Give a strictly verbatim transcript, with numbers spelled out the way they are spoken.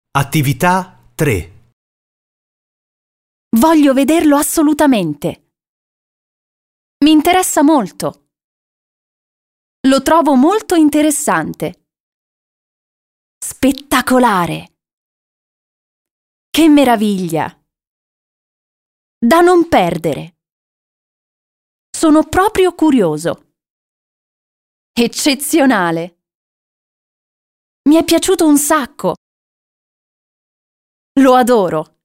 Attività tre. Voglio vederlo assolutamente. Mi interessa molto. Lo trovo molto interessante. Spettacolare. Che meraviglia. Da non perdere. Sono proprio curioso. Eccezionale. Mi è piaciuto un sacco. Lo adoro.